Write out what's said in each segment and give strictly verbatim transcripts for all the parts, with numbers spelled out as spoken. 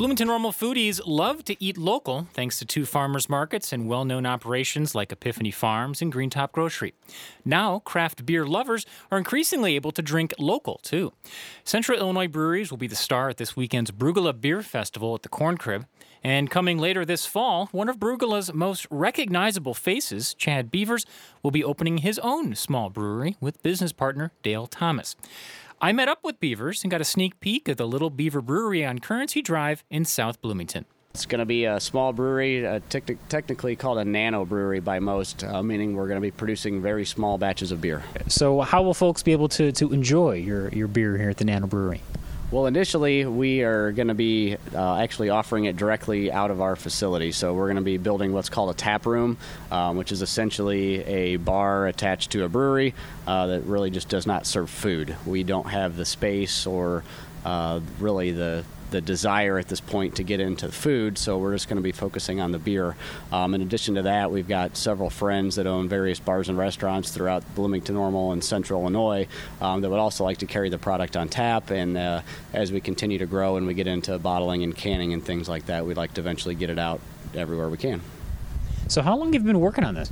Bloomington Normal foodies love to eat local thanks to two farmers markets and well-known operations like Epiphany Farms and Green Top Grocery. Now, craft beer lovers are increasingly able to drink local, too. Central Illinois Breweries will be the star at this weekend's Brugula Beer Festival at the Corn Crib. And coming later this fall, one of Brugula's most recognizable faces, Chad Beavers, will be opening his own small brewery with business partner Dale Thomas. I met up with Beavers and got a sneak peek of the Little Beaver Brewery on Currency Drive in South Bloomington. It's going to be a small brewery, uh, te- technically called a nano brewery by most, uh, meaning we're going to be producing very small batches of beer. So how will folks be able to, to enjoy your, your beer here at the Nano Brewery? Well, initially, we are going to be uh, actually offering it directly out of our facility. So we're going to be building what's called a tap room, um, which is essentially a bar attached to a brewery uh, that really just does not serve food. We don't have the space or uh, really the the desire at this point to get into food, so we're just going to be focusing on the beer. Um, in addition to that, we've got several friends that own various bars and restaurants throughout Bloomington Normal and Central Illinois um, that would also like to carry the product on tap, and uh, as we continue to grow and we get into bottling and canning and things like that, we'd like to eventually get it out everywhere we can. So how long have you been working on this?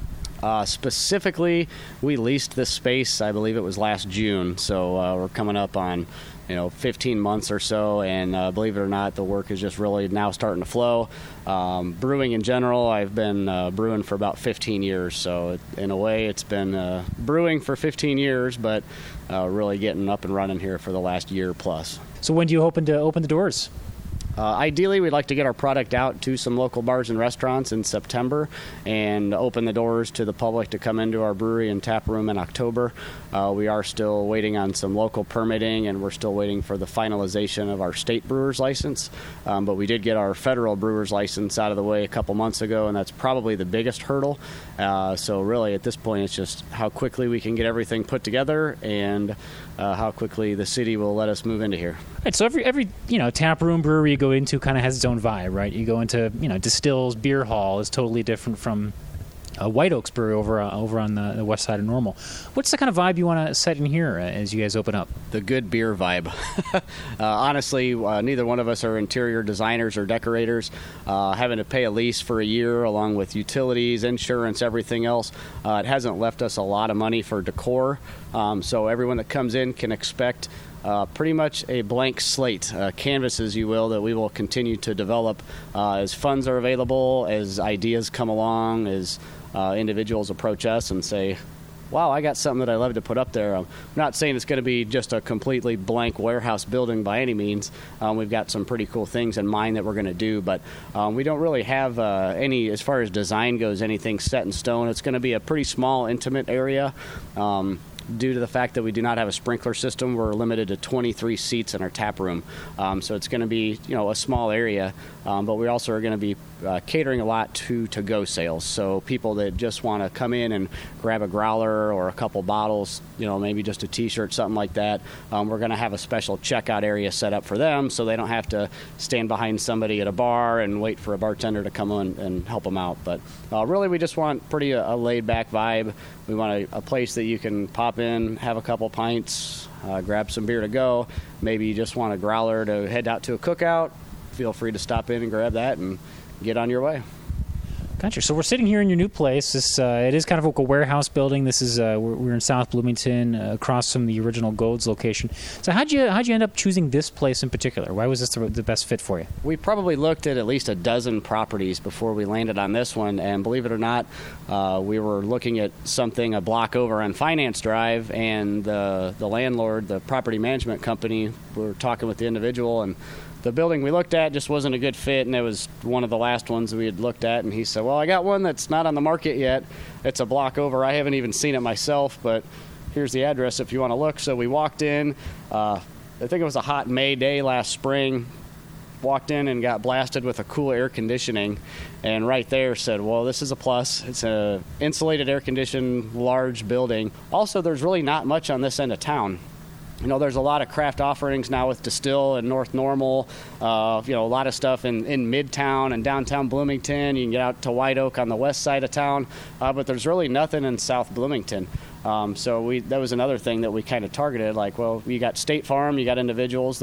Uh, specifically, we leased this space, I believe it was last June, so uh, we're coming up on you know, fifteen months or so, and uh, believe it or not, the work is just really now starting to flow. Um, brewing in general, I've been uh, brewing for about fifteen years, so it, in a way it's been uh, brewing for fifteen years, but uh, really getting up and running here for the last year plus. So when do you hoping to open the doors? Uh, ideally, we'd like to get our product out to some local bars and restaurants in September and open the doors to the public to come into our brewery and tap room in October. Uh, we are still waiting on some local permitting, and we're still waiting for the finalization of our state brewer's license. Um, but we did get our federal brewer's license out of the way a couple months ago, and that's probably the biggest hurdle. Uh, so really, at this point, it's just how quickly we can get everything put together and uh, how quickly the city will let us move into here. Right, so every every you know tap room brewery you go into kind of has its own vibe, right? You go into you know Distills Beer Hall is totally different from uh, White Oaks Brewery over uh, over on the, the west side of Normal. What's the kind of vibe you want to set in here uh, as you guys open up? The good beer vibe. uh, honestly, uh, neither one of us are interior designers or decorators. Uh, having to pay a lease for a year along with utilities, insurance, everything else, uh, it hasn't left us a lot of money for decor. Um, so everyone that comes in can expect Uh, pretty much a blank slate, uh, canvas, as you will, that we will continue to develop uh, as funds are available, as ideas come along, as uh, individuals approach us and say, wow, I got something that I love to put up there. I'm not saying it's going to be just a completely blank warehouse building by any means. Um, we've got some pretty cool things in mind that we're going to do, but um, we don't really have uh, any, as far as design goes, anything set in stone. It's going to be a pretty small, intimate area. Um, Due to the fact that we do not have a sprinkler system, we're limited to twenty-three seats in our tap room. Um, so it's going to be, you know, a small area, um, but we also are going to be uh, catering a lot to to-go sales. So people that just want to come in and grab a growler or a couple bottles, you know, maybe just a T-shirt, something like that, um, we're going to have a special checkout area set up for them so they don't have to stand behind somebody at a bar and wait for a bartender to come in and help them out. But uh, really, we just want pretty a, a laid-back vibe. We want a, a place that you can pop in, have a couple pints, uh, grab some beer to go. Maybe you just want a growler to head out to a cookout. Feel free to stop in and grab that and get on your way. Gotcha. So we're sitting here in your new place. This uh, it is kind of like a warehouse building. This is uh, we're, we're in South Bloomington, uh, across from the original Gold's location. So how'd you how'd you end up choosing this place in particular? Why was this the, the best fit for you? We probably looked at at least a dozen properties before we landed on this one, and believe it or not, uh, we were looking at something a block over on Finance Drive, and the the landlord, the property management company, we were talking with the individual, and the building we looked at just wasn't a good fit, and it was one of the last ones we had looked at. And he said, well, I got one that's not on the market yet. It's a block over. I haven't even seen it myself, but here's the address if you want to look. So we walked in. Uh, I think it was a hot May day last spring. Walked in and got blasted with a cool air conditioning, and right there said, well, this is a plus. It's a insulated, air-conditioned, large building. Also, there's really not much on this end of town. You know, there's a lot of craft offerings now with Distill and North Normal, uh, you know, a lot of stuff in, in Midtown and downtown Bloomington. You can get out to White Oak on the west side of town, uh, but there's really nothing in South Bloomington. Um, so we that was another thing that we kind of targeted, like, well, you got State Farm, you got individuals that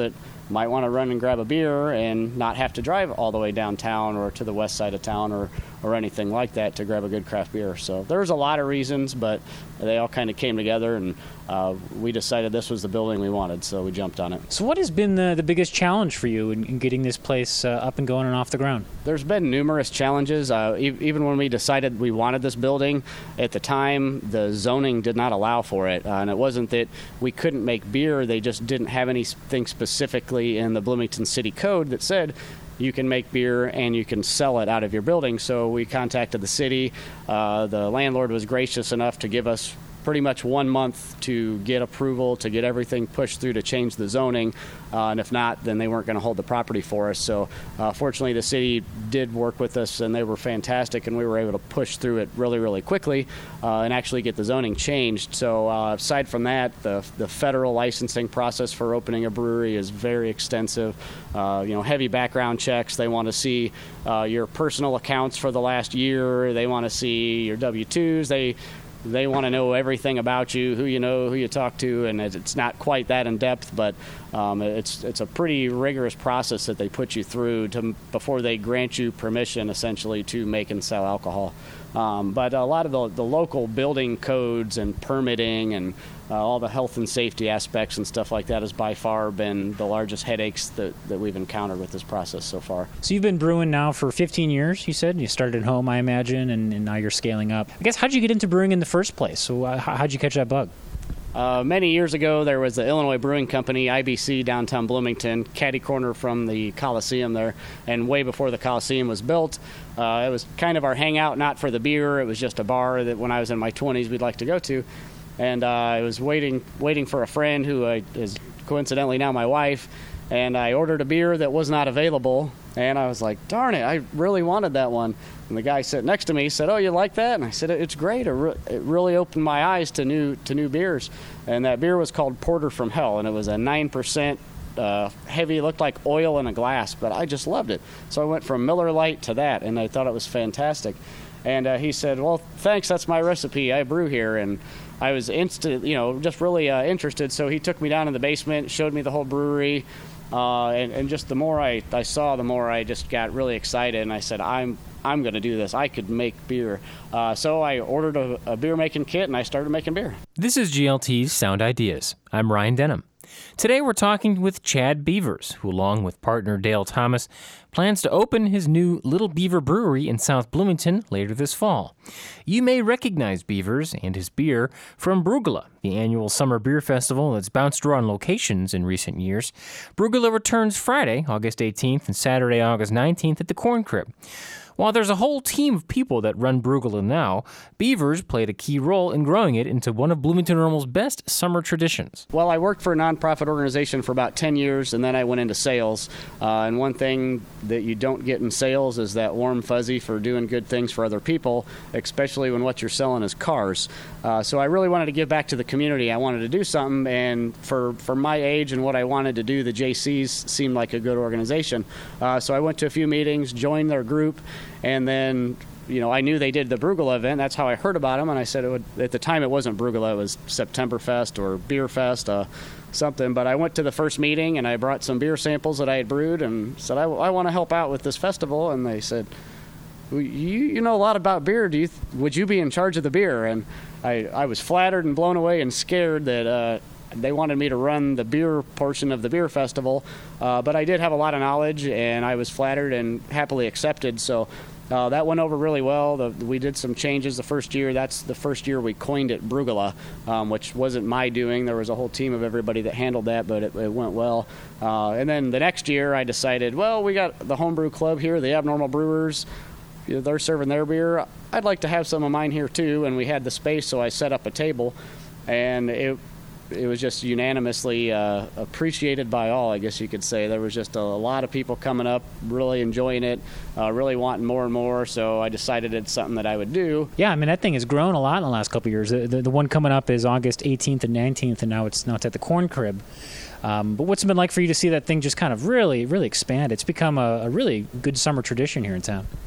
might want to run and grab a beer and not have to drive all the way downtown or to the west side of town or, or anything like that to grab a good craft beer. So there's a lot of reasons, but they all kind of came together, and uh, we decided this was the building we wanted, so we jumped on it. So what has been the, the biggest challenge for you in, in getting this place uh, up and going and off the ground? There's been numerous challenges. Uh, e- even when we decided we wanted this building, at the time, the zoning did not allow for it. Uh, and it wasn't that we couldn't make beer, they just didn't have anything specifically in the Bloomington City Code that said you can make beer and you can sell it out of your building. So we contacted the city. Uh, the landlord was gracious enough to give us pretty much one month to get approval, to get everything pushed through to change the zoning. Uh, and if not, then they weren't going to hold the property for us. So uh, fortunately, the city did work with us, and they were fantastic, and we were able to push through it really, really quickly uh, and actually get the zoning changed. So uh, aside from that, the, the federal licensing process for opening a brewery is very extensive. Uh, you know, heavy background checks. They want to see uh, your personal accounts for the last year. They want to see your W two's. They They want to know everything about you, who you know, who you talk to, and it's not quite that in depth, but um, it's it's a pretty rigorous process that they put you through to before they grant you permission, essentially, to make and sell alcohol. Um, but a lot of the, the local building codes and permitting and uh, all the health and safety aspects and stuff like that has by far been the largest headaches that, that we've encountered with this process so far. So you've been brewing now for fifteen years, you said? You started at home, I imagine, and, and now you're scaling up. I guess, how'd you get into brewing in the first place? So uh, how'd you catch that bug? Uh, many years ago, there was the Illinois Brewing Company, I B C, downtown Bloomington, catty corner from the Coliseum there, and way before the Coliseum was built. Uh, it was kind of our hangout, not for the beer. It was just a bar that when I was in my twenties we'd like to go to. And uh, I was waiting waiting for a friend who uh, is coincidentally now my wife, and I ordered a beer that was not available, and I was like, darn it, I really wanted that one. And the guy sitting next to me said, oh, you like that? And I said, it's great. It, re- it really opened my eyes to new to new beers. And that beer was called Porter from Hell, and it was a nine percent uh, heavy. It looked like oil in a glass, but I just loved it. So I went from Miller Lite to that, and I thought it was fantastic. And uh, he said, well, thanks, that's my recipe. I brew here. And I was instant, you know, just really uh, interested. So he took me down in the basement, showed me the whole brewery. Uh, and, and just the more I, I saw, the more I just got really excited. And I said, I'm I'm going to do this. I could make beer. Uh, so I ordered a, a beer-making kit, and I started making beer. This is G L T's Sound Ideas. I'm Ryan Denham. Today we're talking with Chad Beavers, who, along with partner Dale Thomas, plans to open his new Little Beaver Brewery in South Bloomington later this fall. You may recognize Beavers and his beer from Brugula, the annual summer beer festival that's bounced around locations in recent years. Brugula returns Friday, August eighteenth, and Saturday, August nineteenth at the Corn Crib. While there's a whole team of people that run Brugula now, Beavers played a key role in growing it into one of Bloomington Normal's best summer traditions. Well, I worked for a nonprofit organization for about ten years, and then I went into sales. Uh, and one thing that you don't get in sales is that warm fuzzy for doing good things for other people, especially when what you're selling is cars. Uh, so I really wanted to give back to the community. I wanted to do something, and for, for my age and what I wanted to do, the J Cs seemed like a good organization. Uh, so I went to a few meetings, joined their group, and then, you know, I knew they did the Brugula event. That's how I heard about them, and I said it would, at the time it wasn't Brugula, it was September Fest or Beer Fest, uh, something. But I went to the first meeting, and I brought some beer samples that I had brewed and said, I, I want to help out with this festival. And they said, well, you, you know a lot about beer. Do you th- would you be in charge of the beer? And I, I was flattered and blown away and scared that uh, they wanted me to run the beer portion of the beer festival. Uh, but I did have a lot of knowledge, and I was flattered and happily accepted. So Uh, that went over really well. The, we did some changes the first year. That's the first year we coined it Brugula, um, which wasn't my doing. There was a whole team of everybody that handled that, but it, it went well. Uh, and then the next year I decided, well, we got the Homebrew Club here, the Abnormal Brewers. You know, they're serving their beer. I'd like to have some of mine here too. And we had the space, so I set up a table, and it it was just unanimously uh, appreciated by all, I guess you could say. There was just a, a lot of people coming up, really enjoying it, uh, really wanting more and more, so I decided it's something that I would do. Yeah, I mean, that thing has grown a lot in the last couple of years. The, the, the one coming up is August eighteenth and nineteenth, and now it's, now it's at the Corn Crib. Um, but what's it been like for you to see that thing just kind of really, really expand? It's become a, a really good summer tradition here in town.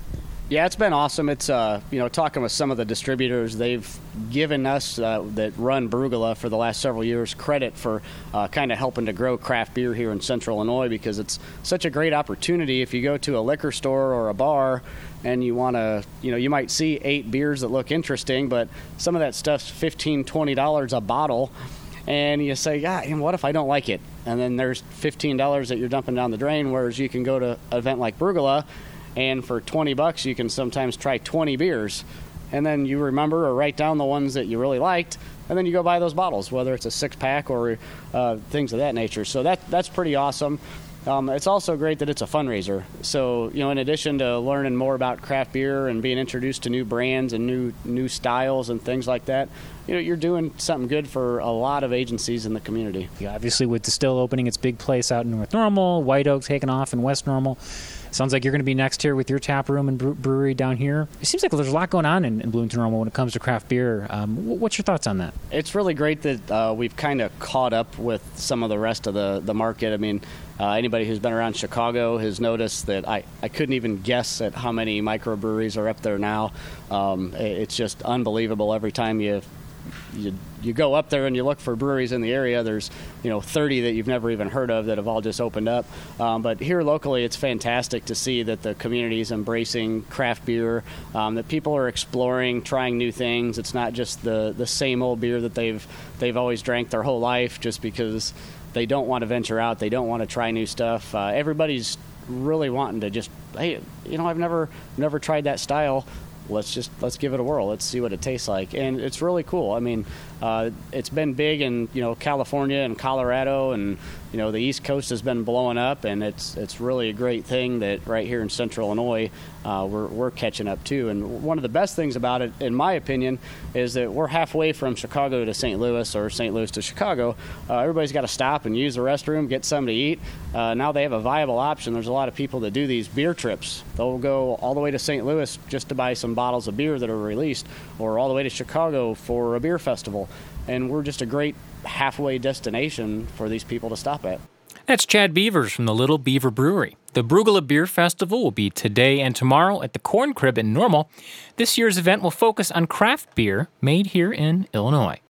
Yeah, it's been awesome. It's, uh, you know, talking with some of the distributors, they've given us uh, that run Brugula for the last several years credit for uh, kind of helping to grow craft beer here in Central Illinois, because it's such a great opportunity. If you go to a liquor store or a bar and you want to, you know, you might see eight beers that look interesting, but some of that stuff's fifteen dollars, twenty dollars a bottle. And you say, yeah, and what if I don't like it? And then there's fifteen dollars that you're dumping down the drain, whereas you can go to an event like Brugula, and for twenty bucks, you can sometimes try twenty beers. And then you remember or write down the ones that you really liked, and then you go buy those bottles, whether it's a six-pack or uh, things of that nature. So that that's pretty awesome. Um, it's also great that it's a fundraiser. So, you know, in addition to learning more about craft beer and being introduced to new brands and new new styles and things like that, you know, you're doing something good for a lot of agencies in the community. Yeah, obviously, with Distill opening its big place out in North Normal, White Oak taking off in West Normal, sounds like you're going to be next here with your tap room and brewery down here. It seems like there's a lot going on in, in Bloomington Normal when it comes to craft beer. Um, what's your thoughts on that? It's really great that uh, we've kind of caught up with some of the rest of the, the market. I mean, uh, anybody who's been around Chicago has noticed that I, I couldn't even guess at how many microbreweries are up there now. Um, it's just unbelievable every time you You, you go up there and you look for breweries in the area. There's, you know, thirty that you've never even heard of that have all just opened up. Um, but here locally, it's fantastic to see that the community is embracing craft beer, um, that people are exploring, trying new things. It's not just the, the same old beer that they've they've always drank their whole life just because they don't want to venture out. They don't want to try new stuff. Uh, everybody's really wanting to just, hey, you know, I've never never tried that style. Let's just let's give it a whirl. Let's see what it tastes like, and it's really cool. I mean, uh, it's been big in you know California and Colorado, and you know the East Coast has been blowing up, and it's it's really a great thing that right here in Central Illinois uh, we're we're catching up too. And one of the best things about it, in my opinion, is that we're halfway from Chicago to Saint Louis or Saint Louis to Chicago. Uh, everybody's got to stop and use the restroom, get something to eat. Uh, now they have a viable option. There's a lot of people that do these beer trips. They'll go all the way to Saint Louis just to buy some bottles of beer that are released, or all the way to Chicago for a beer festival. And we're just a great halfway destination for these people to stop at. That's Chad Beavers from the Little Beaver Brewery. The Brugula Beer Festival will be today and tomorrow at the Corn Crib in Normal. This year's event will focus on craft beer made here in Illinois.